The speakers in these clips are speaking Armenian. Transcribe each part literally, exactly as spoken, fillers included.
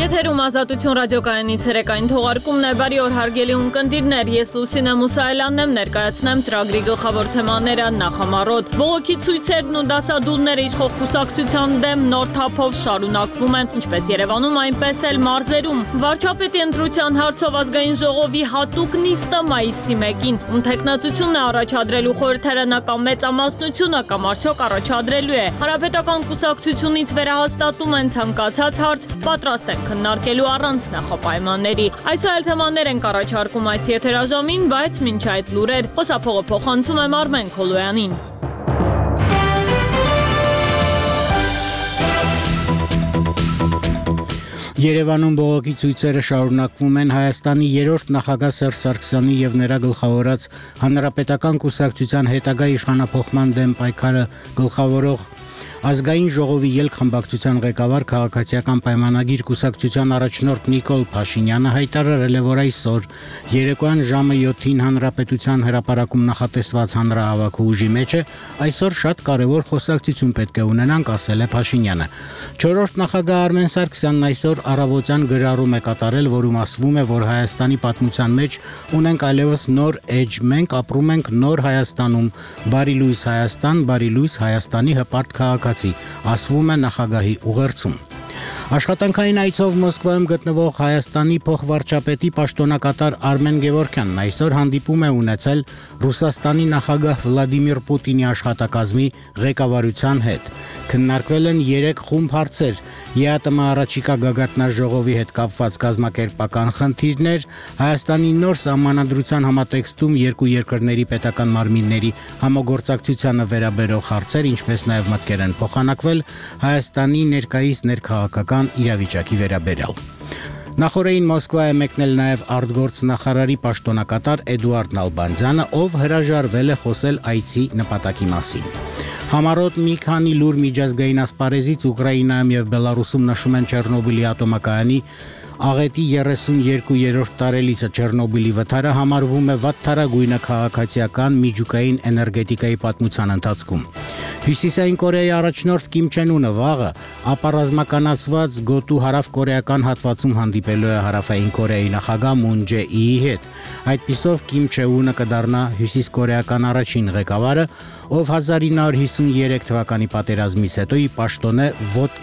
Եթերում Ազատություն ռադիոկայանի ցերեկային թողարկումն է, բարի օր հարգելի ունկնդիրներ, ես Լուսինե Մուսայելյանն եմ, ներկայացնեմ ծրագրի գլխավոր թեմաները նախամարոտ։ Բողոքի ցույցերն ու դասադուլները իշխող կուսակցության դեմ նոր թափով շարունակվում են, ինչպես Երևանում, այնպես էլ մարզերում։ Վարչապետի ընտրության հարցով ազգային ժողովի հատուկ նիստը մայիսի մեկին, ում թեկնածությունն է առաջադրելու խորհրդարանական մեծամասնությունը կամ արդյոք առաջադրելու է։ Հանրապետական կուսակցությունից վերահաստատում են ցանկացած հարց, պատրաստ են քննարկելու առանց նախապայմանների։ Այսօր էլ թեմաներ ենք առաջարկում այս եթերաժամին, բայց մինչ այդ լուրեր, խոսափողը փոխանցում եմ Արմեն Քոլոյանին։ Երևանում բողոքի ցույցերը շարունակվում են Հայաստանի երրորդ նախագահ Սերժ Սարգսյանի եւ նրա գլխավորած Հանրապետական կուսակցության հետագա իշխանափոխման դեմ պայքարը գլխավորող Ազգային ժողովի ելք խմբակցության ղեկավար քաղաքացիական պայմանագիր կուսակցության առաջնորդ Նիկոլ Փաշինյանը հայտարարել է, որ այսօր երեկոյան ժամը յոթին Հանրապետության հրապարակում նախատեսված հանրահավաքի ուժի մեջ է, այսօր շատ կարևոր խոսակցություն պետք է ունենանք, ասել է Փաշինյանը։ Չորրորդ նախագահ Արմեն Սարգսյանն այսօր առավոտյան գրառում է կատարել, որում ասվում է, որ Հայաստանի պատմության մեջ ունենք այլևս նոր էջ, մենք ապրում ենք նոր Հայաստանում, բարի լույս Հայաստան, բարի լույս Հայաստանի հպարտ քաղաք ասվում է նախագահի ուղերձում։ Աշխատանքային այցով Մոսկվայում գտնվող Հայաստանի փոխվարչապետի պաշտոնակատար Արմեն Գևորգյանն այսօր հանդիպում է ունեցել Ռուսաստանի նախագահ Վլադիմիր Պուտինի աշխատակազմի ղեկավարության հետ։ Քննարկվել են երեք խումբ հարցեր՝ ԵԱՏՄ առաջիկա գագաթնաժողովի հետ կապված կազմակերպական խնդիրներ, Հայաստանի նոր սահմանադրության համատեքստում երկու երկրների պետական մարմինների համագործակցությանը վերաբերող հարցեր, ինչպես նաև մտքեր են փոխանակվել Հայաստանի ներկայիս ներքաղաքական իրավիճակի վերաբերյալ։ Նախորդին Մոսկվա է մեկնել նաև արտգործնախարարի պաշտոնակատար Էդուարդ Նալբանդյանը, ով հրաժարվել է խոսել այցի նպատակի մասին։ Համառոտ մի քանի լուր միջազգային ասպարեզից Ուկրաինայում եւ Բելարուսում նշում են Չեռնոբիլի ատոմակայանի աղետի երեսունյոթերորդ տարելիցը Չեռնոբիլի վթարը համարվում է վատթարագույնը քաղաքացիական միջուկային էներգետիկայի պատմության ընթացքում։ Հյուսիսային Կորեայի առաջնորդ Կիմ Չեն Ունը վաղը ապառազմականացված գոտու հարավկորեական հատվածում հանդիպելու է Հարավային Կորեայի նախագահ Մուն Ջե-իի հետ։ Այդպիսով Կիմ Չեն Ունը կդառնա հյուսիսկորեական առաջին ղեկավարը, ով հազար ինը հարյուր հիսունյոթ թվականի պատերազմից հետո ի պաշտոն է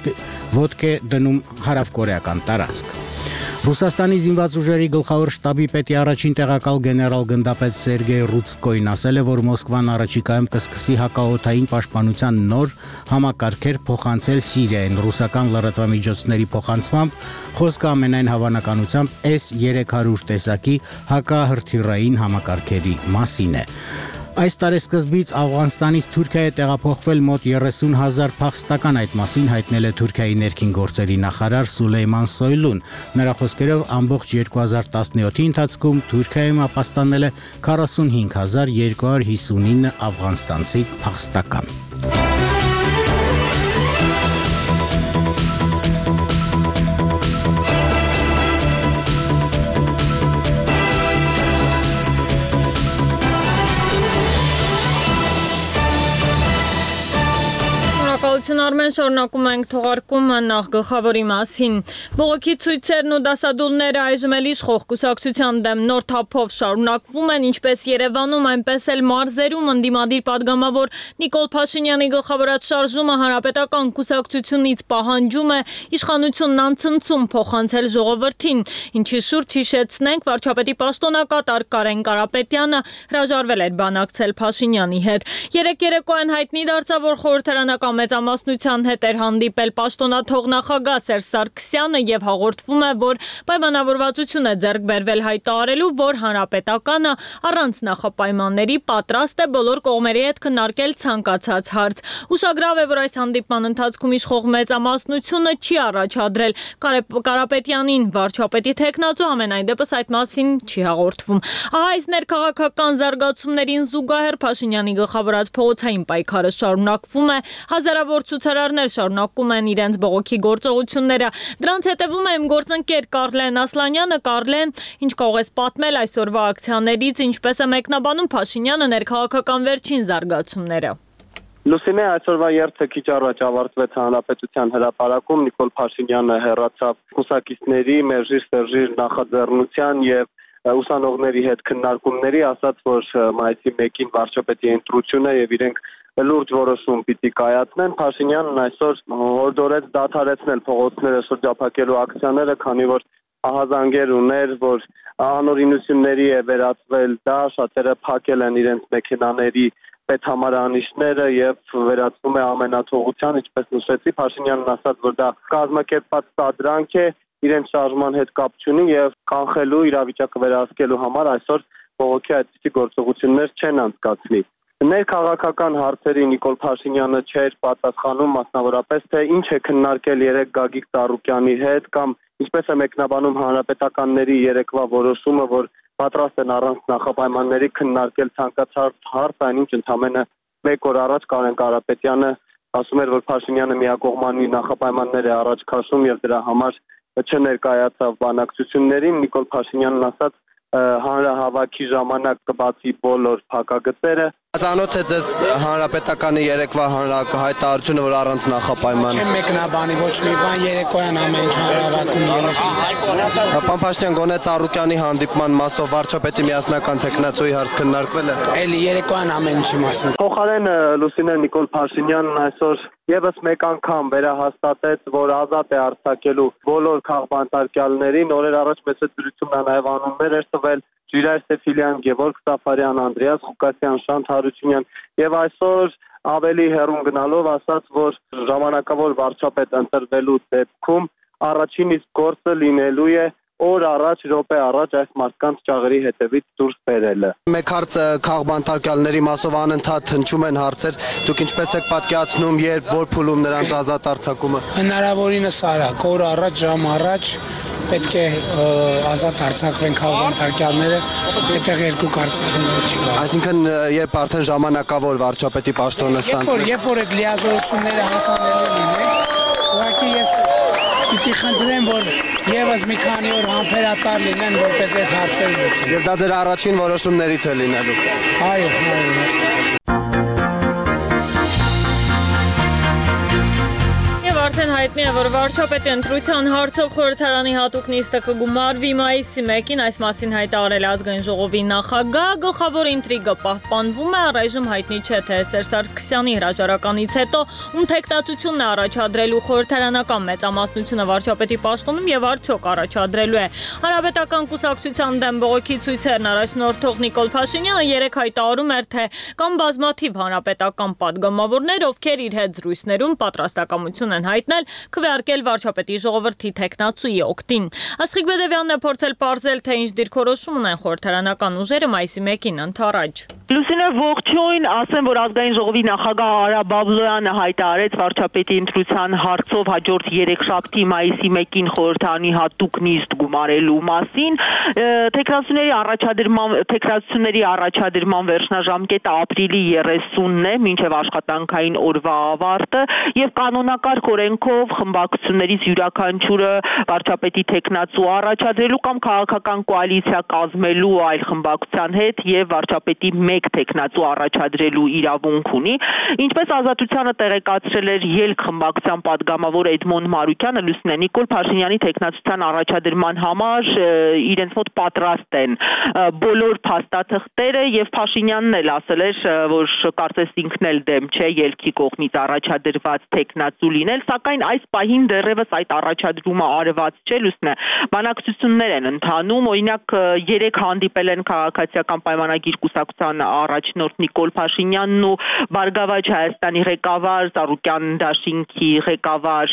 ոտք է դնում հարավկորեական տարածք։ Ռուսաստանի զինված ուժերի գլխավոր շտաբի պետի առաջին տեղակալ գեներալ գնդապետ Սերգեյ Ռուծկոին ասել է, որ Մոսկվան առաջիկայում կսկսի հակաօդային պաշտպանության նոր համակարգեր փոխանցել Սիրիային։ Ռուսական լրատվամիջոցների փոխանցմամբ խոսքը ամենայն հավանականությամբ էս երեք հարյուր տեսակի հակահրթիռային համակարգերի մասին է։ Այս տարեսկզբից Աֆղանստանից Թուրքիա է տեղափոխվել մոտ երեսուն հազար փախստական, այդ մասին հայտնել է Թուրքիայի ներքին գործերի նախարար Սուլեյման Սոյլուն։ Նրա խոսքերով ամբողջ երկու հազար տասնյոթի ընթացքում Թուրքիայում ապաստանել է քառասունհինգ հազար երկու հարյուր հիսունինը աֆղանստանցի փախստական։ Արմեն, շարունակում ենք թողարկումը նախ գլխավորի մասին։ Բողոքի ցույցերն ու դասադուլները այժմ էլ իշխող կուսակցության դեմ նոր թափով շարունակվում են, ինչպես Երևանում, այնպես էլ մարզերում։ Ընդդիմադիր падգամավոր Նիկոլ Փաշինյանի գլխավորած շարժումը Հանրապետական կուսակցությունից պահանջում է իշխանությունն անցնցում փոխանցել ժողովրդին, ինչի շուրջ հիշեցնենք, վարչապետի պաշտոնակատար Կարեն Կարապետյանը հրաժարվել էր բանակցել Փաշինյանի հետ։ Երեք երեկոյան հայտնի դարձավ, որ խորհրդարանական մեծամասնության հետ էր հանդիպել պաշտոնաթող նախագահ Սերժ Սարգսյանը եւ հաղորդվում է, որ պայմանավորվածություն է ձեռք բերվել հայտարարելու, որ Հանրապետականը առանց նախապայմանների պատրաստ է բոլոր կողմերի հետ քննարկել ցանկացած հարց։ Ուշագրավ է, որ այս հանդիպման ընթացքում իշխող մեծամասնությունը չի առաջադրել Կարապետյանին վարչապետի թեկնածու, ամենայն դեպս այդ մասին չի հաղորդվում։ Ահա այս ներքաղաքական զարգացումներին զուգահեռ Փաշինյանի գլխավորած փողոցային պայքարը շարունակվում է, հազարավոր ցուցարարներ շարունակում են իրենց բողոքի գործողությունները։ Դրանց հետևում է իմ գործընկեր Կարլեն Ասլանյանը։ Կարլեն, ինչ կարող ես պատմել այսօրվա ակցիաներից, ինչպես է մեկնաբանում Փաշինյանը ներքաղաքական վերջին զարգացումները։ Լուսինե, այսօրվա երթը քիչ առաջ ավարտվեց Հանրապետության հրապարակում, Նիկոլ Փաշինյանը հեռացավ կուսակիցների, Մերժիր Սերժիր նախաձեռնության եւ ուսանողների հետ քննարկումների, ասաց, որ մայիսի մեկին վարչապետի ընտրությունը եւ իրենք լուրջ որոշում պիտի կայացնեն։ Փաշինյանն այսօր հորդորեց դադարեցնել փողոցները շրջափակելու ակցիաները, քանի որ ահազանգեր ուներ, որ անօրինությունների է վերածվել դա, շատերը փակել են իրենց մեքենաների պետհամարանիշները եւ վերածվում է ամենաթողության, ինչպես նշեցի, Փաշինյանն ասաց, որ դա կազմակերպված սադրանք է, իրենց շարժման հետ կապ չունի եւ կանխելու իրավիճակը վերահսկելու համար այսօր բողոքի այդպիսի գործողություններ չեն անցկացնի։ Ներքաղաքական հարցերի Նիկոլ Փաշինյանը չէր պատասխանում, մասնավորապես թե ինչ է քննարկել երեք Գագիկ Ծառուկյանի հետ կամ ինչպես է մեկնաբանում հանրապետականների երեկվա որոշումը, որ պատրաստ են առանց նախապայմանների քննարկել ցանկացած հարց, այնինչ ընդամենը մեկ օր առաջ Կարեն Կարապետյանը ասում էր, որ Փաշինյանը միակողմանի նախապայմաններ է առաջ քաշում եւ դրա համար չներկայացավ բանակցություններին։ Նիկոլ Փաշինյանն ասաց, հանրահավաքի ժամանակ կբացի բոլոր փակագծերը։ Ծանոթ է ձեզ հանրապետականի երեկվա հայտարարությունը, որ առանց նախապայման։ Չեմ մեկնաբանի ոչ մի բան, երեկոյան ամեն ինչ հանրահավաքում ելույթ։ Պարոն Փաշինյան, գոնե Ծառուկյանի հանդիպման մասով վարչապետի միասնական թեկնածուի հարց քննարկվել է։ Էլի երեկոյան ամեն ինչի մասին։ Փոխարեն Լուսինե Նիկոլ Փաշինյանն այսօր եւս մեկ անգամ վերահաստատեց, որ ազատ է արձակելու բոլոր քաղբանտարկյալներին։ Օրեր առաջ մեծ դրությունն է նաեւ անուններ էր տվել Ժիրայր Սեֆիլյան, Գևորգ Սաֆարյան, Անդրեաս Ղուկասյան, Շանթ Հարությունյան եւ այսօր ավելի հեռուն գնալով ասաց, որ ժամանակավոր վարչապետ ընտրվելու դեպքում առաջին իսկ գործը լինելու է օր առաջ, րոպե առաջ այս մարդկանց ճաղերի հետևից դուրս բերելը։ Մեկ հարց քաղբանտարկյալների մասով անընդհատ հնչում են հարցեր, դուք ինչպես եք պատկերացնում, երբ որ փուլում նրանց ազատ արձակումը։ Հնարավորինս արագ, օր առաջ, ժամ առաջ պետք է ազատ արձակվեն քաղբանտարկյալները, այդտեղ երկու կարծիքներ չկա։ Այսինքն երբ արդեն ժամանակավոր վարչապետի պաշտոնը ստանձնվի։ Երբ որ երբ որ այդ լիազորությունները հասանելի լինեն, ուղղակի ես պիտի խնդրեմ, որ եւս մի քանի օր համբերատար լինեն, որպես այդ հարցերը լուծեն։ Եվ դա ձեր առաջին որոշումներից է լինելու։ Այո, այո։ Արդեն հայտնի է, որ վարչապետի ընտրության հարցով խորհրդարանի հատուկ նիստը կգումարվի մայիսի մեկին, այս մասին հայտարարել ազգային ժողովի նախագահ, գլխավոր ինտրիգը պահպանվում է, առայժմ հայտնի չէ, թե Սերժ Սարգսյանի հրաժարականից հետո ում թեկնածությունն է առաջադրելու խորհրդարանական մեծամասնությունը վարչապետի պաշտոնում եւ արդյոք առաջադրելու է Հանրապետական կուսակցության դեմ բողոքի ցույցերն առաջնորդող Նիկոլ Փաշինյանը երեկ հայտարարում էր, թե կան բազմաթիվ հանրապետական падգամավորներ, ովքեր իր հետ զրույցներում պատրաստակամություն են հայտնել քվեարկել վարչապետի ժողովրդի թեկնածուի օգտին։ Աստղիկ Բեդևյանն է փորձել պարզել, թե ինչ դիրքորոշում ունեն խորհրդարանական ուժերը մայիսի մեկին ընդառաջ։ Լուսինե, ողջույն, ասեմ, որ ազգային ժողովի նախագահ Արա Բաբլոյանը հայտարարեց վարչապետի ընտրության հարցով հաջորդ երեքշաբթի մայիսի մեկին խորհրդարանի հատուկ նիստ գումարելու մասին։ Թեկնածուների առաջադրման թեկնածուների առաջադրման վերջնաժամկետը ապրիլի երեսունն է, մինչև աշխատանքային օրվա ավարտը, եւ կանոնակարգ օրենքով խմբակցություններից յուրաքանչյուրը վարչապետի թեկնածու առաջադրելու կամ քաղաքական կոալիցիա կազմելու այլ խմբակցության հետ եւ վարչապետի մեկ թեկնածու առաջադրելու իրավունք ունի։ Ինչպես Ազատությանը տեղեկացրել էր ելք խմբակցության падգամավոր Էդմոն Մարուկյանը, Լուսինե, Նիկոլ Փաշինյանի թեկնածության առաջադրման համար իրենց մոտ պատրաստ են բոլոր փաստաթղթերը եւ Փաշինյանն էլ ասել էր, որ կարծես ինքն էլ դեմ չէ ելքի կողմից առաջադրված թեկնածու լինել, սակայն այս պահին դեռևս այդ առաջադրումը արված չէ, Լուսինե։ Բանակցություններ են ընթանում, օրինակ երեք հանդիպել են քաղաքացիական պայմանագիր կուսակցության առաջնորդ Նիկոլ Փաշինյանն ու Բարգավաճ Հայաստանի ղեկավար Ծառուկյան դաշինքի ղեկավար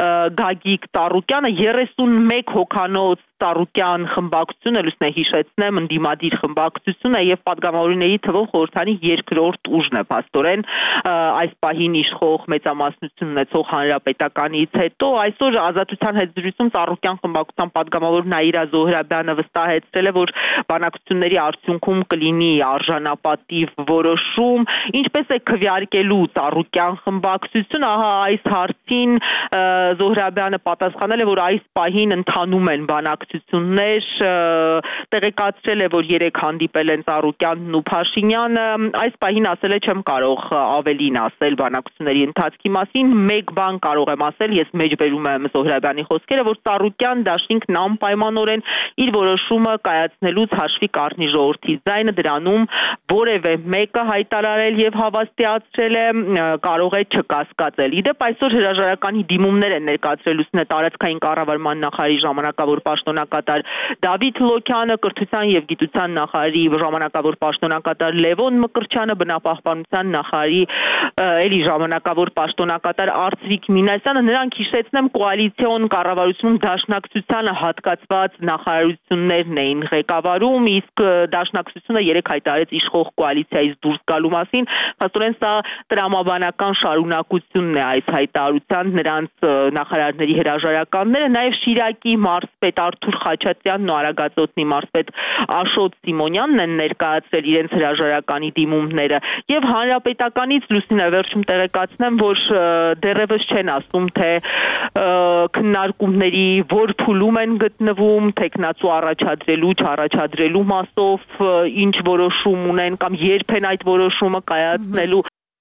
Գագիկ Ծառուկյանը երեսունմեկ հոգանոց Ծառուկյան խմբակցությունը, Լուսինե, հիշեցնեմ, ընդդիմադիր խմբակցությունը եւ падգամավորների թվով խորհրդանի երկրորդ ուժն է փաստորեն այս պահին իշխող մեծամասնություն ունեցող հանրապետականից հետո այսօր Ազատության հետ զրույցում Ծառուկյան խմբակցության падգամավոր Նաիրա Զոհրաբյանը վստահեցրել է, որ բանակցությունների արդյունքում կլինի արժանապատիվ որոշում, ինչպես է քվեարկելու Ծառուկյան խմբակցությունը, ահա այս հարցին Զոհրաբյանը պատասխանել է, որ այս պահին ընթանում են բանակ աջակցություններ, տեղեկացրել է, որ երեք հանդիպել են Ծառուկյանն ու Փաշինյանը, այս պահին ասել է չեմ կարող ավելին ասել բանակցությունների ընթացքի մասին, մեկ բան կարող եմ ասել, ես մեջբերում եմ Զոհրաբյանի խոսքերը, որ Ծառուկյան դաշինքն անպայմանորեն իր որոշումը կայացնելուց հաշվի կառնի ժողովրդի ձայնը, դրանում որևէ մեկը հայտարարել եւ հավաստիացրել է կարող է չկասկածել։ Իդեպ այսօր հրաժարականի դիմումներ են ներկայացրել Լուսինե տարածքային կառավարման նախարարի ժամանակավոր պաշտոնակատար Դավիթ Լոքյանը, կրթության եւ գիտության նախարարի ժամանակավոր պաշտոնակատար Լևոն Մկրտչյանը, բնապահպանության նախարարի էլի ժամանակավոր պաշտոնակատար Արծվիկ Մինասյանը, նրանք հիշեցնեմ կոալիցիոն կառավարությունում դաշնակցությանը հատկացված նախարարություններն էին ղեկավարում, իսկ դաշնակցությունը երեք հայտարարեց իշխող կոալիցիայից դուրս գալու մասին, փաստորեն սա տրամաբանական շարունակությունն է այս հայտարարության, նրանց նախարարների հրաժարականները, նաև Շիրակի մարզպետ Արթուր Խաչատյանն ու Արագածոտնի մարզպետ Աշոտ Սիմոնյանն են ներկայացրել իրենց հրաժարականի դիմումները եւ հանրապետականից Լուսինե վերջում տեղեկացնեմ, որ դեռևս չեն ասում, թե քննարկումների որ փուլում են գտնվում, տեխնացու առաջադրելու, չառաջադրելու մասով ինչ որոշում ունեն կամ երբ են այդ որոշումը կայացնելու։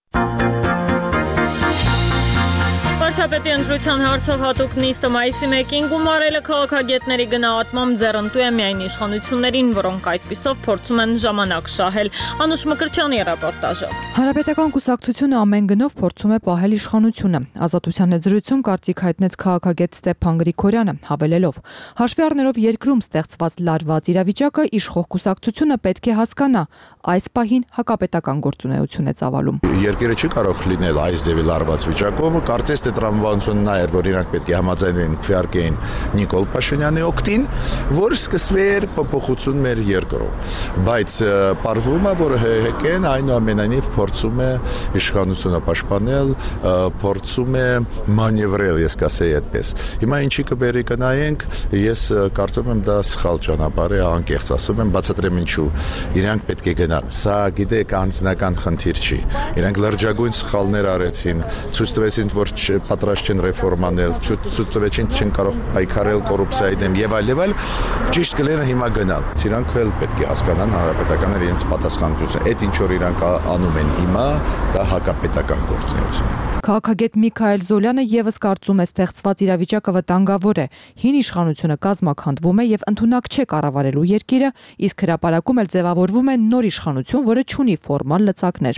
Վարչապետի ընտրության հարցով հատուկ նիստը մայիսի մեկին գումարել է քաղաքագետների գնահատմամբ ձեռնտու է միայն իշխանություններին, որոնք այդպիսով փորձում են ժամանակ շահել։ Անուշ Մկրտչյանի ռեպորտաժը։ Հանրապետական կուսակցությունը ամեն գնով փորձում է պահել իշխանությունը։ Ազատության զրույցում կարծիք հայտնեց քաղաքագետ Ստեփան Գրիգորյանը, հավելելով. հաշվի առնելով երկրում ստեղծված լարված իրավիճակը, իշխող կուսակցությունը պետք է հասկանա, այս պահին հակապետական գործունեություն է ծավալում։ Երկիրը չի կարող լինել այս ձևի լարված վիճակով, կարծես թե տրամաբանությունն նա էր, որ իրանք պետք է համաձայնվեն քվեարկեին Նիկոլ Փաշինյանի օգտին, որ սկսվեր փոփոխություն մեր երկրում։ Բայց պարվում է, որ ՀՀԿ-ն այնուամենայնիվ փորձում է իշխանությունը պաշտպանել, փորձում է մանևրել, ես կասեի այդպես։ Հիմա ինչի կբերի կնայենք, ես կարծում եմ դա սխալ ճանապարհ է, անկեղծ ասում եմ, բացատրեմ ինչու։ Իրանք պետք է գնան։ Սա գիտեք անձնական խնդիր չի։ Իրանք լրջագույն սխալներ արեցին, ցույց տվեցին, որ պատրաստ չեն ռեֆորմանել, ցույց տվեցին չեն կարող պայքարել կոռուպցիայի դեմ եւ այլ եւ այլ, ճիշտ կլինի հիմա գնալ։ Իրանք էլ պետք է հասկանան հանրապետականները իրենց պատասխանատվությունը։ Այդ ինչ որ իրանք անում են հիմա, դա հակապետական գործունեություն է։ Քաղաքագետ Միքայել Զոլյանը եւս կարծում է ստեղծված իրավիճակը վտանգավոր է։ Հին իշխանությունը կազմաքանդվում է եւ ընդունակ չէ կառավարելու երկիրը, իսկ հրապարակում էլ ձևավորվում է նոր իշխանություն, որը չունի ֆորմալ լծակներ։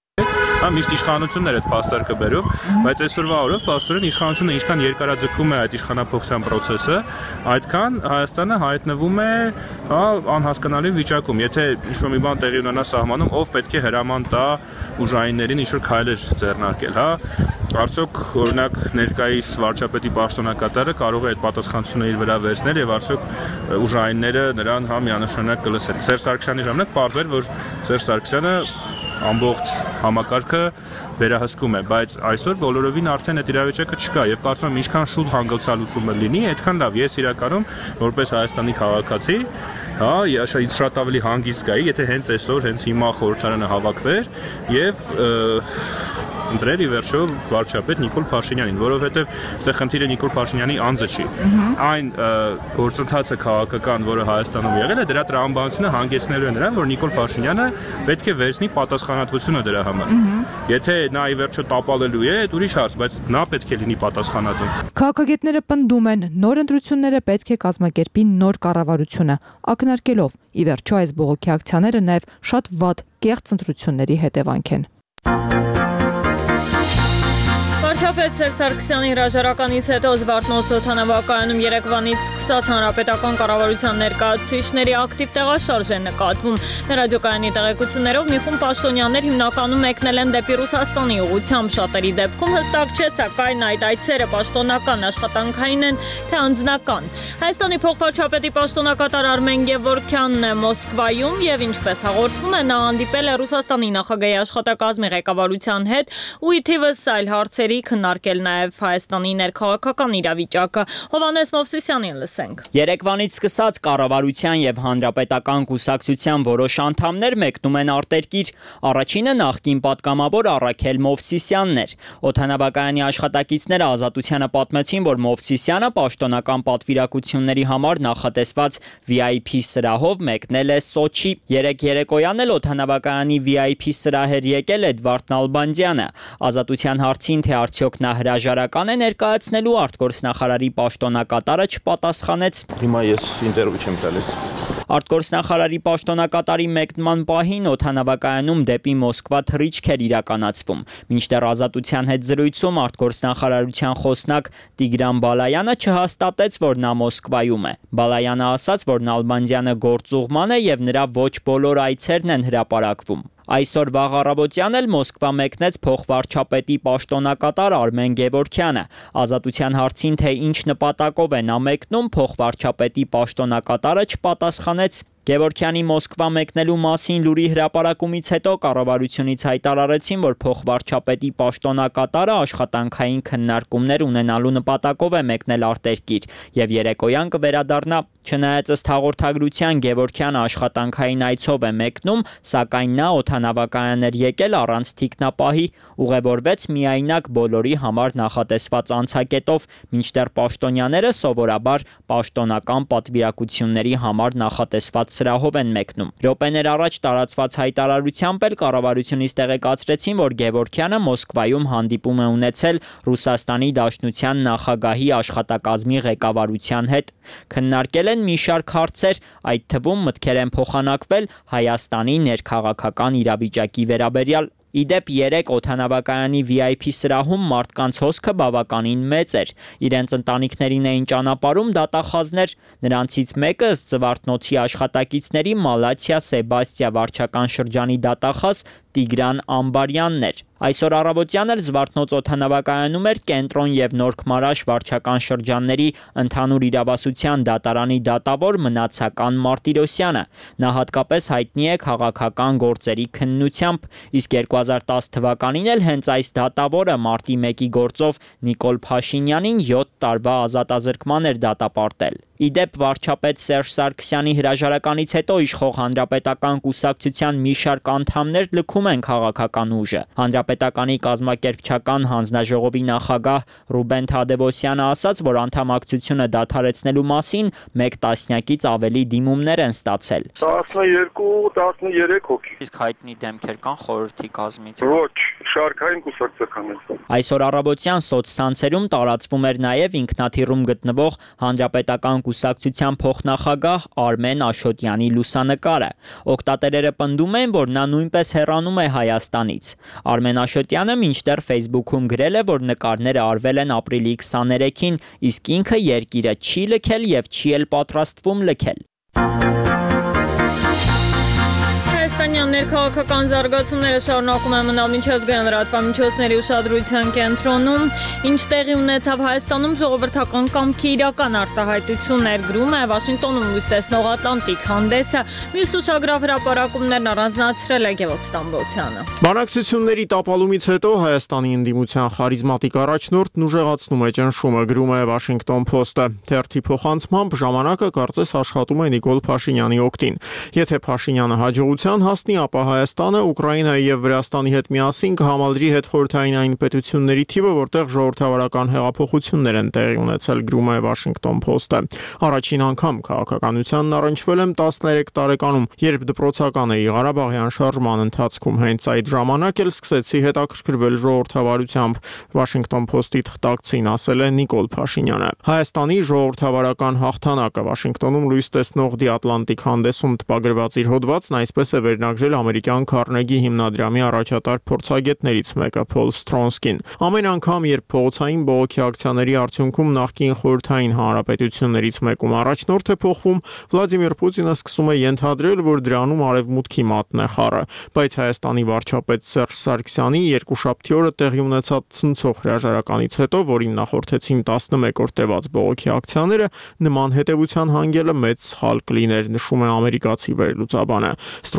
Հա միշտ իշխանություններ այդ փաստեր կբերում, բայց այսօրվա օրով փաստորեն իշխանությունը ինչքան երկարաձգում է այդ իշխանափոխության process-ը, այդքան Հայաստանը հայտնվում է հա անհասկանալի վիճակում։ Եթե ինչ-որ մի բան տեղի ունենա սահմանում, ով պետք է հրաման տա ուժայիններին ինչ-որ քայլեր ձեռնարկել, հա։ Արդյոք օրինակ ներկայիս վարչապետի պաշտոնակատարը կարող է այդ պատասխանատվությունը իր վրա վերցնել եւ արդյոք ուժայինները նրան հա միանշանակ կլսեն։ Սերժ Սարգսյանի ժամանակ պարզվեր, որ Սերժ Սարգսյանը ամբողջ համակարգը վերահսկում է, բայց այսօր բոլորովին արդեն այդ իրավիճակը չկա եւ կարծում եմ ինչքան շուտ հանգուցալուծումը լինի, այդքան լավ։ Ես իրականում որպես Հայաստանի քաղաքացի, հա, ես շատ ավելի հանգիստ գայի, եթե հենց այսօր, հենց հիմա խորհրդարանը հավաքվեր եւ ընտրել ի վերջո վարչապետ Նիկոլ Փաշինյանին, որովհետև այստեղ խնդիրը Նիկոլ Փաշինյանի անձը չի։ Այն գործընթացը քաղաքական, որը Հայաստանում եղել է, դրա տրամաբանությունը հանգեցնելու է նրան, որ Նիկոլ Փաշինյանը պետք է վերցնի պատասխանատվությունը դրա համար։ Եթե նա ի վերջո տապալելու է, այդ ուրիշ հարց, բայց նա պետք է լինի պատասխանատու։ Քաղաքագետները պնդում են, նոր ընտրությունները պետք է կազմակերպի նոր կառավարությունը, ակնարկելով ի վերջո այս բողոքի ակցիաները նաև շատ վատ կեղծ ընտրությունների հետևանք են։ Վարչապետ Սերժ Սարգսյանի հրաժարականից հետո Զվարթնոց օդանավակայանում Երևանից սկսած հանրապետական կառավարության ներկայացուցիչների ակտիվ տեղաշարժ է նկատվում։ Մեր ռադիոկայանի տեղեկություններով մի խումբ պաշտոնյաներ հիմնականում մեկնել են դեպի Ռուսաստանի ուղղությամբ, շատերի դեպքում հստակ չէ, սակայն այդ այցերը պաշտոնական աշխատանքային են, թե անձնական։ Հայաստանի փոխվարչապետի պաշտոնակատար Արմեն Գևորգյանն է Մոսկվայում եւ ինչպես հաղորդվում է, նա հանդիպել է Ռուսաստանի նախագահի աշխատակազմի ղեկավարության հետ ու ի թիվս այլ հարցերի քննարկել նաև Հայաստանի ներքաղաքական իրավիճակը։ Հովհաննես Մովսիսյանին լսենք։ Երեկվանից սկսած կառավարության եւ հանրապետական կուսակցության որոշ անդամներ մեկնում են արտերկիր։ Առաջինը նախկին պատգամավոր Առաքել Մովսիսյանն էր։ Օդանավակայանի աշխատակիցները Ազատությանը պատմեցին, որ Մովսիսյանը պաշտոնական պատվիրակությունների համար նախատեսված V I P սրահով մեկնել է Սոչի։ Երեք երեկոյան էլ օդանավակայանի V I P սրահ էր եկել Էդվարդ Նալբանդյանը։ Ազատության հարցին, թե արդյոք նա հրաժարական է ներկայացնելու արտգործնախարարի պաշտոնակատարը չպատասխանեց։ Հիմա ես ինտերվյու չեմ տալիս։ Արտգործնախարարի պաշտոնակատարի մեկնման պահին օդանավակայանում դեպի Մոսկվա թռիչք էր իրականացվում։ Մինչդեռ Ազատության հետ զրույցում արտգործնախարարության խոսնակ Տիգրան Բալայանը չհաստատեց, որ նա Մոսկվայում է։ Բալայանը ասաց, որ Նալբանդյանը գործուղման է եւ նրա ոչ բոլոր այցերն են հրապարակվում։ Այսօր վաղ առավոտյան էլ Մոսկվա մեկնեց փոխվարչապետի պաշտոնակատար Արմեն Գևորգյանը։ Ազատության հարցին, թե ինչ նպատակով է նա մեկնում, փոխվարչապետի պաշտոնակատարը չպատասխանեց։ Գևորգյանի Մոսկվա մեկնելու մասին լուրի հրապարակումից հետո կառավարությունից հայտարարեցին, որ փոխվարչապետի պաշտոնակատարը աշխատանքային քննարկումներ ունենալու նպատակով է մեկնել արտերկիր եւ երեկոյան կվերադառնա։ Չնայած ըստ հաղորդագրության Գևորգյանը աշխատանքային այցով է մեկնում, սակայն նա օդանավակայան էր եկել առանց թիկնապահի, ուղևորվեց միայնակ բոլորի համար նախատեսված անցակետով, մինչդեռ պաշտոնյաները սովորաբար պաշտոնական պատվիրակությունների համար նախատեսված սրահով են մեկնում։ Րոպեներ առաջ տարածված հայտարարությամբ էլ կառավարությունից տեղեկացրեցին, որ Գևորգյանը Մոսկվայում հանդիպում է ունեցել Ռուսաստանի Դաշնության նախագահի աշխատակազմի ղեկավարության հետ։ Քննարկել են մի շարք հարցեր, այդ թվում մտքեր են փոխանակվել Հայաստանի ներքաղաքական իրավիճակի վերաբերյալ։ Իդեպ երեք օդանավակայանի V I P սրահում մարդկանց հոսքը բավականին մեծ էր։ Իրենց ընտանիքներին էին ճանապարհում դատախազներ, նրանցից մեկը ըստ Զվարթնոցի աշխատակիցների Մալաթիա Սեբաստիա վարչական շրջանի դատախազ Տիգրան Ամբարյանն էր։ Այսօր առավոտյան էլ Զվարթնոց օդանավակայանում էր Կենտրոն եւ Նորքմարաշ վարչական շրջանների ընդհանուր իրավասության դատարանի դատավոր Մնացական Մարտիրոսյանը։ Նա հատկապես հայտնի է քաղաքական գործերի քննությամբ, իսկ երկու հազար տասը թվականին էլ հենց այս դատավորը մարտի մեկի գործով Նիկոլ Փաշինյանին յոթ տարվա ազատազրկման էր դատապարտել։ Իդեպ վարչապետ Սերժ Սարգսյանի հրաժարականից հետո իշխող հանրապետական կուսակցության մի շարք անդամներ լքում են քաղաքական ուժը։ Հանրապետականի կազմակերպչական հանձնաժողովի նախագահ Ռուբեն Թադևոսյանը ասաց, որ անդամակցությունը դադարեցնելու մասին մեկ տասնյակից ավելի դիմումներ են ստացել։ տասնյոթ տասներեք հոգի։ Իսկ հայտնի դեմքեր կան խորհրդի կազմից։ Ոչ, շարքային կուսակցական են։ Այսօր առավոտյան սոցցանցերում տարածվում էր նաև ինքնաթիռում գտնվող հանրապետական կուսակցության փոխնախագահ Արմեն Աշոտյանի լուսանկարը։ Օգտատերերը պնդում են, որ նա նույնպես հեռանում է Հայաստանից։ Արմեն Աշոտյանը մինչդեռ Facebook-ում գրել է, որ նկարները արվել են ապրիլի քսաներեքին, իսկ ինքը երկիրը չի լքել եւ չի էլ պատրաստվում լքել։ Հայաստանյան ներքաղաքական զարգացումները շարունակում են մնալ միջազգային լրատվամիջոցների ուշադրության կենտրոնում, ինչ տեղի ունեցավ Հայաստանում ժողովրդական կամքի իրական արտահայտություններ, գրում է Վաշինգտոնում լույս տեսնող Ատլանտիկ հանդեսը, մյուս ուշագրավ հրապարակումներն առանձնացրել է Գևորգ Ստամբոլցյանը։ Բանակցությունների տապալումից հետո Հայաստանի ընդդիմության խարիզմատիկ առաջնորդն ուժեղացնում է ճնշումը, գրում է Washington Post-ը։ Թերթի փոխանցմամբ ժամանակը կարծես աշխատում է Նիկոլ Փաշինյանի օգտին։ Եթե Փաշինյանը հաջողության հասնի, ապա Հայաստանը Ուկրաինայի եւ Վրաստանի հետ միասին կհամալրի հետխորհրդային այն պետությունների թիվը, որտեղ ժողովրդավարական հեղափոխություններ են տեղի ունեցել, գրում է Washington Post-ը։ Առաջին անգամ քաղաքականությանն առնչվել եմ տասներեք տարեկանում, երբ դպրոցական էի Ղարաբաղյան շարժման ընթացքում, հենց այդ ժամանակ էլ սկսեցի հետաքրքրվել ժողովրդավարությամբ, Washington Post-ի թղթակցին ասել է Նիկոլ Փաշինյանը։ Հայաստանի ժողովրդավարական հաղթանակը Վաշինգտոնում լույս տեսնող The Atlantic հանդեսում տպագրված իր հոդվածն այսպես է վերնագրել ամերիկյան Քարնեգի հիմնադրամի առաջատար փորձագետներից մեկը Փոլ Ստրոնսկին։ Ամեն անգամ, երբ փողոցային բողոքի ակցիաների արդյունքում նախկին խորհրդային հանրապետություններից մեկում առաջնորդ է փոխվում, Վլադիմիր Պուտինը սկսում է ենթադրել, որ դրանում արևմուտքի մատն է խառը, բայց Հայաստանի վարչապետ Սերժ Սարգսյանի երկուշաբթի օրը տեղի ունեցած ցնցող հրաժարականից հետո, որին նախորդեցին տասնմեկ օր տևած բողոքի ակցիաները, նման հետևության հանգելը մեծ սխալ կլիներ, նշում է ամերիկացի վերլուծաբանը։ Ստրոնսկիի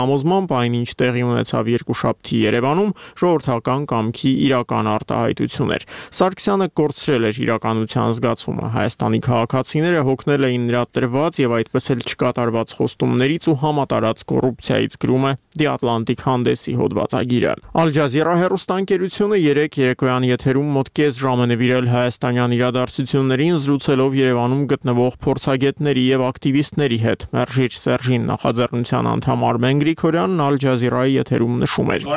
համոզմամբ այն ինչ տեղի ունեցավ երկուշաբթի Երևանում ժողովրդական կամքի իրական արտահայտություն էր։ Սարգսյանը կորցրել էր իրականության զգացումը։ Հայաստանի քաղաքացիները հոգնել էին նրա տրված եւ այդպես էլ չկատարված խոստումներից ու համատարած կոռուպցիայից, գրում է The Atlantic հանդեսի հոդվածագիրը։ Al Jazeera հեռուստաընկերությունը երեք երեկոյան եթերում մոտ կես ժամ է նվիրել հայաստանյան իրադարձություններին, զրուցելով Երևանում գտնվող փորձագետների եւ ակտիվիստների հետ։ Մերժիչ Սերժին նախաձեռնության անդամ Արմեն Գրիգորյանն Al Jazeera-ի եթերում նշում էր.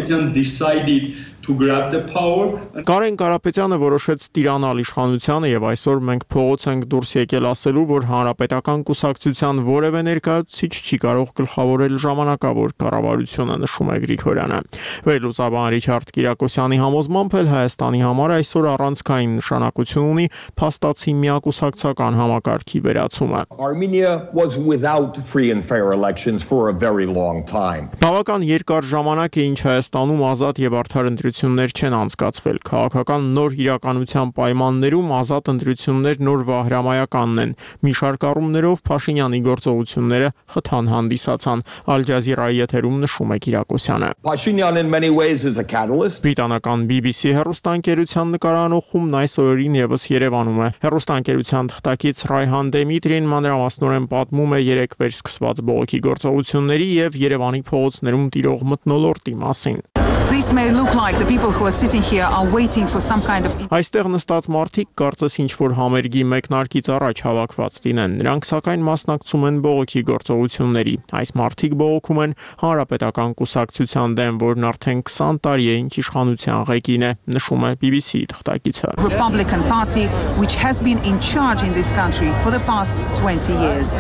Կարեն Կարապետյանը որոշեց տիրանալ իշխանությանը եւ այսօր մենք փողոց ենք դուրս եկել ասելու, որ հանրապետական կուսակցության որևէ ներկայացուցիչ չի կարող գլխավորել ժամանակավոր կառավարությունը, նշում է Գրիգորյանը։ Վերլուծաբան Ռիչարդ Կիրակոսյանի համոզմամբ էլ Հայաստանի համար այսօր առանցքային նշանակություն ունի փաստացի միակուսակցական համակարգի վերացումը։ Armenia was without free and fair elections for a very long time. Բավական երկար ժամանակ է ինչ Հայաստանում ազատ եւ արդար ընտրություններ չեն անցկացվել։ Քաղաքական նոր իրականության պայմաններում ազատ ընտրություններ նոր վահրամայականն են։ Մի շարք առումներով Փաշինյանի գործողությունները խթան հանդիսացան։ Al Jazeera-ի եթերում նշում է Կիրակոսյանը։ Pashinyan in many ways is a catalyst. Բրիտանական B B C հեռուստաընկերության նկարանող խումբն այս օրերին եւս Երևանում է։ Հեռուստաընկերության թղթակից Ռայհան Դեմիտրին մանրամասնորեն պատմում է երեք վերսկսված բողոքի գործողությունների եւ Երևանի փողոցներում տիրող մթնոլորտի մասին։ This may look like the people who are sitting here are waiting for some kind of Այստեղ նստած մարդիկ կարծես ինչ-որ համերգի մեկնարկից առաջ հավաքված լինեն։ Նրանք սակայն մասնակցում են բողոքի գործողությունների։ Այս մարդիկ բողոքում են հանրապետական կուսակցության դեմ, որն արդեն քսան տարի է ինչ իշխանության ղեկին է, նշում է B B C թղթակիցը։ Republican Party which has been in charge in this country for the past twenty years.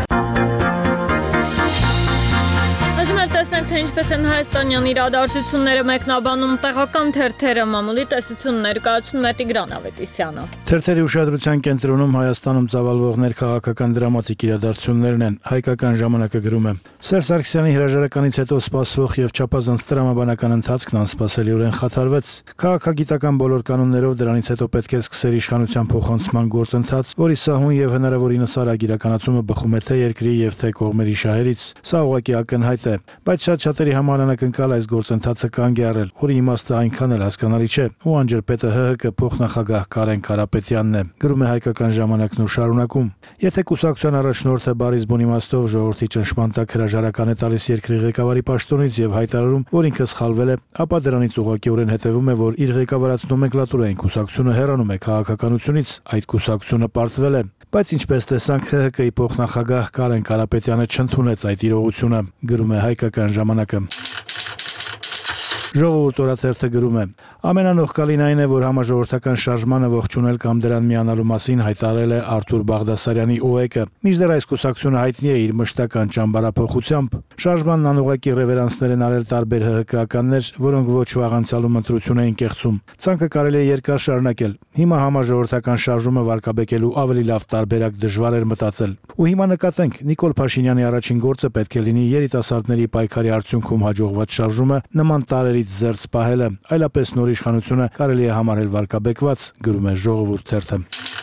Տեսնենք, թե ինչպես են հայաստանյան իրադարձությունները մեկնաբանում տեղական թերթերը, մամուլի տեսություն ներկայացնում է Տիգրան Ավետիսյանը։ Թերթերի ուշադրության կենտրոնում Հայաստանում ծավալվող ներքաղաքական դրամատիկ իրադարձություններն են, հայկական ժամանակը գրում է. Սերժ Սարգսյանի հրաժարականից հետո սպասվող եւ չափազանց տրամաբանական ընթացքն անսպասելիորեն խաթարվեց։ Քաղաքագիտական բոլոր կանոններով դրանից հետո պետք է սկսել իշխանության փոխանցման գործընթաց, որի սահուն եւ հնարավորինս արագ իրականացումը բխում է թե երկրի եւ թե կողմերի շահերից։ Սա ուղղակի ակնհայտ է, բայց շատ շատերի համար անակնկալ այս գործընթացը կանգ է առել, որի իմաստը այնքան էլ հասկանալի չէ։ Ու անջրպետը H H K փոխնախագահ Կարեն Կարապետյանն է, գրում է հայկական ժամանակն ու շարունակում։ Եթե կուսակցության առաջնորդը բարիս բուն իմաստով ժողովրդի ճնշման տակ հրաժարական է տալիս երկրի ղեկավարի պաշտոնից եւ հայտարարում, որ ինքը սխալվել է, ապա դրանից ուղղակիորեն հետևում է, որ իր ղեկավարած նոմենկլատուրային կուսակցությունը հեռանում է քաղաքականությունից, այդ կուսակցությունը պարտվել է։ Բայց ինչպես տեսանք, H H K-ի փոխնախագահ Կարեն Կարապետյանը չընդունեց այդ իրողությունը, գրում է հայկական ժամանակը։ Ժողովուրդ օրաթերթը գրում է. ամենանողկալին այն է, որ համաժողովրդական շարժմանը ողջունել կամ դրան միանալու մասին հայտարարել է Արթուր Բաղդասարյանի օ է կը։ Մինչդեռ այս կուսակցությունը հայտնի է իր մշտական ճամբարափոխությամբ։ Շարժմանն անուղղակի ռևերանսներ են արել տարբեր H H K-ականներ, որոնք ոչ վաղ անցյալում ընտրություն էին կեղծում։ Ցանկը կարելի է երկար շարունակել։ Հիմա համաժողովրդական շարժումը վարկաբեկելու ավելի լավ տարբերակ դժվար էր մտածել։ Ու հիմա նկատենք, Նիկոլ Փաշինյանի առաջին գործը պետք է լինի երիտասարդների պայքարի արդյունքում հաջողված շարժումը նման տարերից զերծ պահելը, այլապես նոր իշխանությունը կարելի է համարել վարկաբեկված, գրում է Ժողովուրդ թերթը։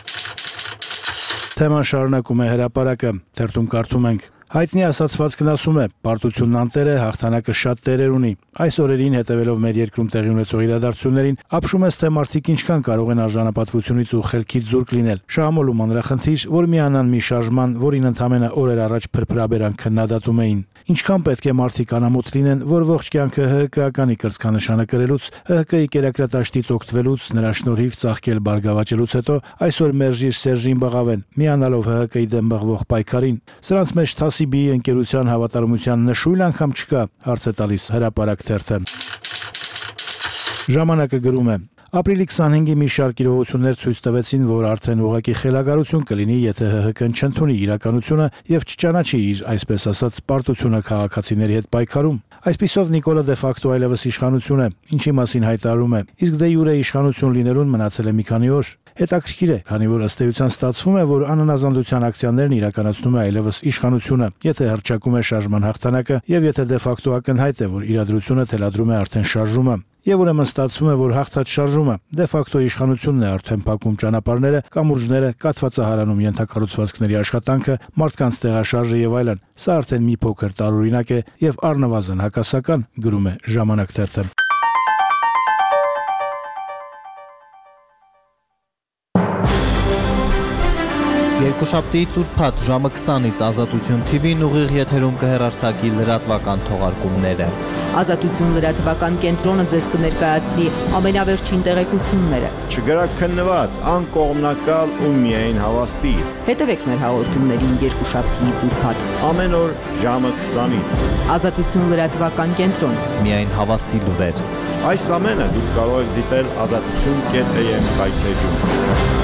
Թեման շարունակում է Հրապարակը, թերթում կարդում ենք. Հայտնի ասացվածքն ասում է, պարտությունն անտեր է, հաղթանակը շատ տերեր ունի։ Այս օրերին հետևելով մեր երկրում տեղի ունեցող իրադարձություններին, ապշում ես, թե մարդիկ ինչքան կարող են արժանապատվությունից ու խելքից զուրկ լինել։ Շահամոլում անրախնդիր, որ միանան մի շարժման, որին ընդամենը օրեր առաջ փրփրաբերան քննադատում էին։ Ինչքան պետք է մարդիկ անամոթ լինեն, որ ողջ կյանքը H H K-ականի կրծքանշանը կրելուց, H H K-ի կերակրատաշտից օգտվելուց, նրա շնորհիվ ծաղկել բարգավաճելուց հետո այսօր մերժիր Սերժին բղավեն, միանալով H H K-ի դեմ բղվող պայքարին։ Սրանց մեջ Թասիբիի ընկերության հավատարմության նշույլ անգամ չկա, հարց է տալիս Հրապարակ թերթը։ Ժամանակը գրում է. Ապրիլի քսանհինգի մի շարք իրողություններ ցույց տվեցին, որ արդեն ուղղակի խելագարություն կլինի, եթե H H K-ն չընդունի իրականությունը եւ չճանաչի իր, այսպես ասած, պարտությունը քաղաքացիների հետ պայքարում։ Այսպիսով Նիկոլը դե ֆակտո այլևս իշխանություն է, ինչի մասին հայտարարում է, իսկ դե յուրե իշխանություն լինելուն մնացել է մի քանի օր։ Հետաքրքիր է, քանի որ ըստ էության ստացվում է, որ անանազանդության ակցիաներն իրականացնում է այլևս իշխանությունը, եթե հռչակում է շարժման հաղթանակը եւ եթե դե ֆակտո ակնհայտ է, որ իրադրությունը թելադրում է արդեն շարժումը։ եւ ուրեմն ստացվում է, որ հաղթած շարժումը դե ֆակտո իշխանությունն է արդեն փակում ճանապարհները, կամուրջները, կաթվածահարանում ենթակառուցվածքների աշխատանքը, մարդկանց տեղաշարժը եւ այլն։ Սա արդեն մի փոքր տարօրինակ է եւ առնվազն հակասական, գրում է Ժամանակ թերթը։ Երկուշաբթի ծուրփաթ ժամը քսանից Ազատություն Թի Վին ուղիղ եթերում կհեռարձակի լրատվական թողարկումները։ Ազատություն լրատվական կենտրոնը ձեզ կներկայացնի ամենավերջին տեղեկությունները։ Չգրակ քննված, անկողմնակալ ու միայն հավաստի։ Հետևեք մեր հաղորդումներին երկուշաբթի ծուրփաթ ամեն օր ժամը քսանից։ Ազատություն լրատվական կենտրոն։ Միայն հավաստի լուրեր։ Այս ամենը դուք կարող եք դիտել ազատություն կետ է եմ կայքեջում։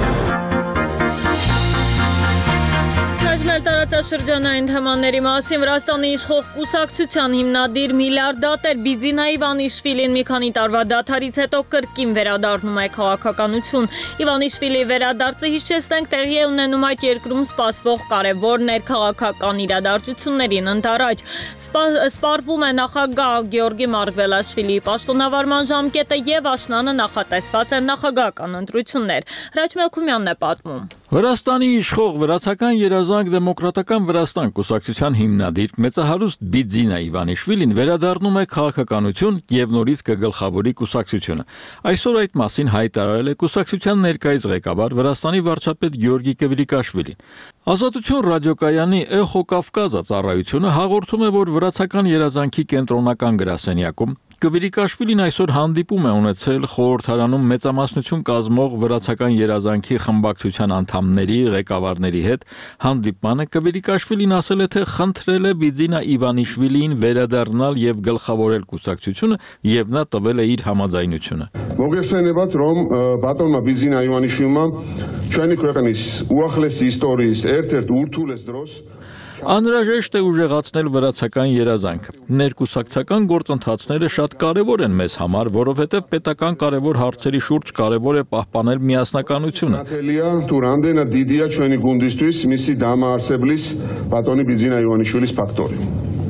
Մեր տարածաշրջանային թեմաների մասին Վրաստանի իշխող կուսակցության հիմնադիր միլիարդատեր Բիձինա Իվանիշվիլին մի քանի տարվա դադարից հետո կրկին վերադառնում է քաղաքականություն։ Իվանիշվիլի վերադարձը հիշեցնենք տեղի է ունենում այդ երկրում սպասվող կարևոր ներքաղաքական իրադարձություններին ընդառաջ։ Սպառվում է նախագահ Գեորգի Մարգվելաշվիլիի պաշտոնավարման ժամկետը եւ աշնանը նախատեսված են նախագահական ընտրություններ։ Հրաչ Մելքումյանն է պատմում։ Վրաստանի իշխող վրացական երազանք դեմոկրատական Վրաստան կուսակցության հիմնադիր մեծահարուստ Բիձինա Իվանիշվիլին վերադառնում է քաղաքականություն եւ նորից կգլխավորի կուսակցությունը։ Այսօր այդ մասին հայտարարել է կուսակցության ներկայիս ղեկավար Վրաստանի վարչապետ Գեորգի Կվիրիկաշվիլին։ Ազատություն ռադիոկայանի Էխո Կավկազա ծառայությունը հաղորդում է, որ վրացական երազանքի կենտրոնական գրասենյակում Կվիրիկաշվիլին այսօր հանդիպում է ունեցել խորհրդարանում մեծամասնություն կազմող վրացական երազանքի խմբակցության անդամների, ղեկավարների հետ։ Հանդիպմանը Կվիրիկաշվիլին ասել է, թե խնդրել է Բիձինա Իվանիշվիլիին վերադառնալ եւ գլխավորել կուսակցությունը, եւ նա տվել է իր համաձայնությունը։ Մոգեսենեբատ ռոմ բատոնմա Բիձինա Իվանիշվիլը չանի քրակնիս ուախլես իստորიის ერთ-ერთ ուրթուլես դրոս Անհրաժեշտ է ուժեղացնել վրացական երազանքը։ Ներկուսակցական գործընթացները շատ կարևոր են մեզ համար, որովհետև պետական կարևոր հարցերի շուրջ կարևոր է պահպանել միասնականությունը։ Տուրանդենա դիդիա չունի գունդիստուիս միսի դամա արսեբլիս բատոնի Բիձինա Իվանիշվիլիս փակտորի։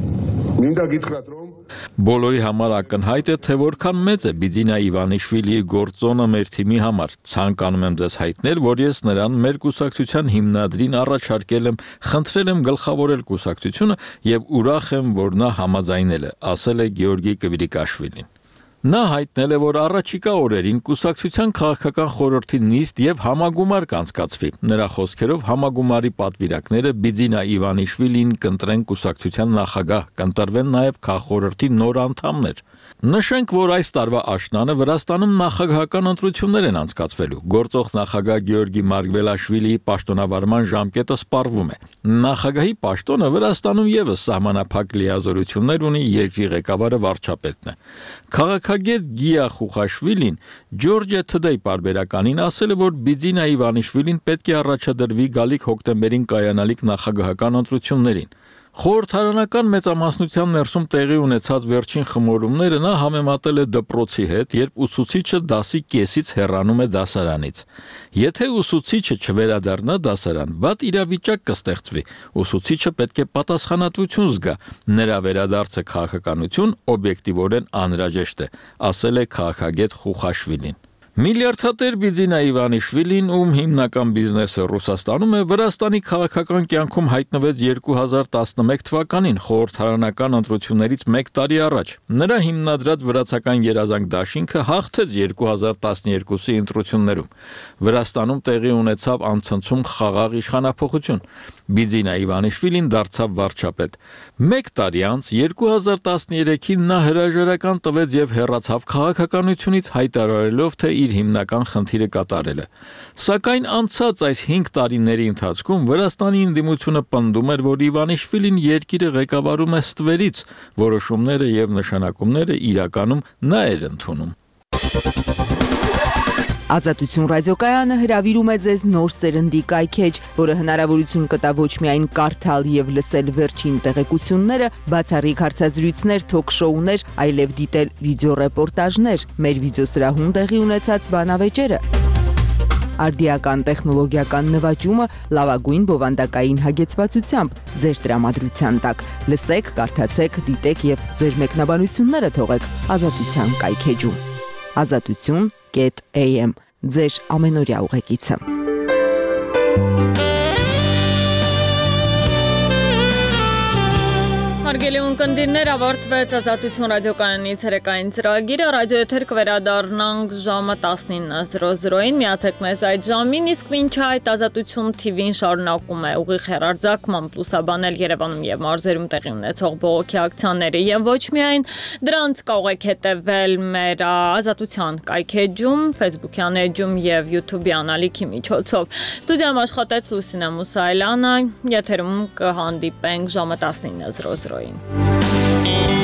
Մինდა գիտხრատ რომ Բոլորի համար ակնհայտ է, թե որքան մեծ է Բիձինա Իվանիշվիլիի գործոնը մեր թիմի համար։ Ցանկանում եմ ձեզ հայտնել, որ ես նրան մեր կուսակցության հիմնադրին առաջարկել եմ, խնդրել եմ գլխավորել կուսակցությունը եւ ուրախ եմ, որ նա համաձայնել է, ասել է Գեորգի Կվիրիկաշվիլին։ Նա հայտնել է, որ առաջիկա օրերին կուսակցության քաղաքական խորհրդի նիստ եւ համագումար կանցկացվի։ Նրա խոսքերով համագումարի պատվիրակները Բիձինա Իվանիշվիլին կընտրեն կուսակցության նախագահ, կընտրվեն նաեւ քաղխորհրդի նոր անդամներ։ Նշենք, որ այս տարվա աշնանը Վրաստանում նախագահական ընտրություններ են անցկացվելու։ Գործող նախագահ Գեորգի Մարգվելաշվիլիի պաշտոնավարման ժամկետը սպառվում է։ Նախագահի պաշտոնը Վրաստանում եւս սահմանափակ լիազորություններ ունի, երկրի ղեկավարը վարչապետն է։ Քաղաքագետ Գիա Խուխաշվիլին Georgia Today պարբերականին ասել է, որ Բիձինա Իվանիշվիլին պետք է առաջադրվի գալիք հոկտեմբերին կայանալիք նախագահական ընտրություններին։ Խորհրդարանական մեծամասնության ներսում տեղի ունեցած վերջին խմորումները նա համեմատել է դպրոցի հետ, երբ ուսուցիչը դասի կեսից հեռանում է դասարանից։ Եթե ուսուցիչը չվերադառնա դասարան, վատ իրավիճակ կստեղծվի։ Ուսուցիչը պետք է պատասխանատվություն զգա։ Նրա վերադարձը քաղաքականություն օբյեկտիվորեն անհրաժեշտ է, ասել է քաղաքագետ Խուխաշվիլին։ Միլիարդատեր Բիձինա Իվանիշվիլին, ում հիմնական բիզնեսը Ռուսաստանում է, Վրաստանի քաղաքական կյանքում հայտնվեց երկու հազար տասնմեկ թվականին խորհրդարանական ընտրություններից մեկ տարի առաջ։ Նրա հիմնադրած վրացական երազանք դաշինքը հաղթեց երկու հազար տասներկուսի ընտրություններում։ Վրաստանում տեղի ունեցավ անցնցում խաղաղ իշխանափոխություն։ Բիձինա Իվանիշվիլին դարձավ վարչապետ։ Մեկ տարի անց երկու հազար տասներեքին նա հրաժարական տվեց եւ հեռացավ քաղաքականությունից, հայտարարելով, թե իր հիմնական խնդիրը կատարել է։ Սակայն անցած այս հինգ տարիների ընթացքում Վրաստանի ընդդիմությունը պնդում էր, որ Իվանիշվիլին երկիրը ղեկավարում է ստվերից, որոշումները եւ նշանակումները իրականում նա էր ընդունում։ Ազատություն ռադիոկայանը հրավիրում է ձեզ նոր սերնդի կայքեջ, որը հնարավորություն կտա ոչ միայն կարդալ եւ լսել վերջին տեղեկությունները, բացառիկ հարցազրույցներ, թոք-շոուներ, այլև դիտել վիդեոռեպորտաժներ, մեր վիդեոսրահում տեղի ունեցած բանավեճերը։ արդիական տեխնոլոգիական նվաճումը լավագույն բովանդակային հագեցվածությամբ ձեր տրամադրության տակ։ Լսեք, կարդացեք, դիտեք եւ ձեր մեկնաբանությունները թողեք Ազատության կայքեջում։ ազատություն կետ էյ էմ ձեր ամենօրյա ուղեկիցը։ Հարգելի ունկնդիրներ, ավարտվեց Ազատություն ռադիոկայանի ցերեկային ծրագիրը, ռադիոեթեր կվերադառնանք ժամը տասնինը զրո զրոին, միացեք մեզ այդ ժամին, իսկ մինչ այդ Ազատություն թիվին շարունակում է ուղիղ հեռարձակմամբ լուսաբանել Երևանում եւ մարզերում տեղի ունեցող բողոքի ակցիաները եւ ոչ միայն դրանց կարող եք հետեւել մեր Ազատության կայքեջում, Facebook-յան էջում եւ YouTube-յան ալիքի միջոցով։ Ստուդիայում աշխատեց Լուսինե Մուսայելյանը, եթերում կհանդիպենք ժամը տասնինը զրո զրոին։